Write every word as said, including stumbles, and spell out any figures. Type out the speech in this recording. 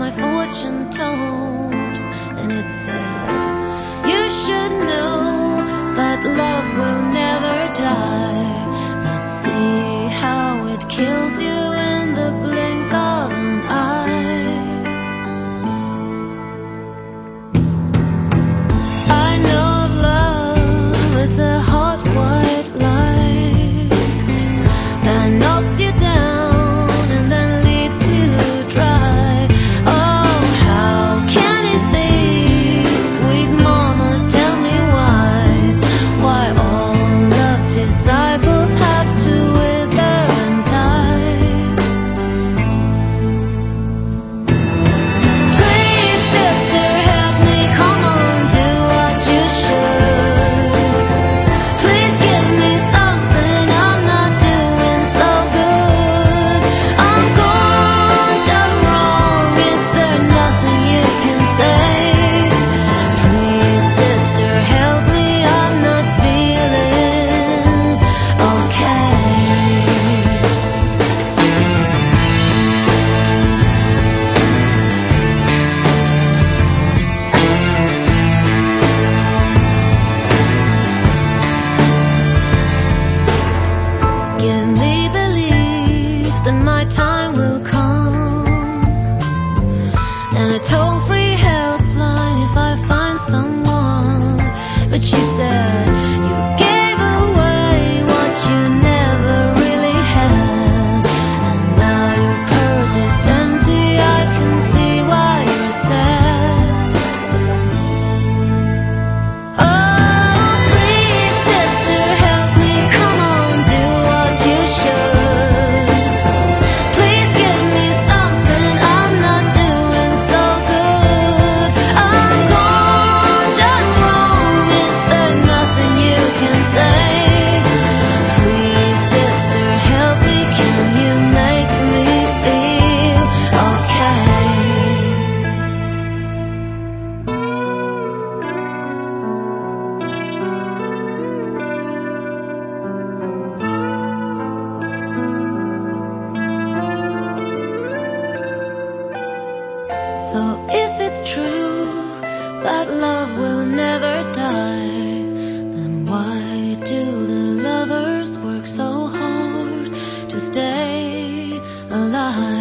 my fortune told, and it said, you should know that love will never die, but see how it kills you in the blink of an eye. I know of love, it's a hot white light that knocks you down and then leaves you dry. Oh, how can it be, sweet mama, tell me why, why all love's disciples have to wither and die. Please, sister, help me, come on, do what you should. Please give me something, I'm not doing so good. I'm gone, done wrong, is there nothing you can say? Please, sister, help me, I'm not feeling okay. Give me belief that my time will come, and a toll-free helpline if I find someone. But she said, you gave away what you never really had, and now your purse is empty, I can see why you're sad. Oh, please, sister, help me, come on, do what you should. Please give me something, I'm not doing so good. I'm gone, done wrong, is there nothing you can say? Please, sister, help me, can you make me feel okay? So if it's true that love will never die, then why do the lovers work so hard to stay alive?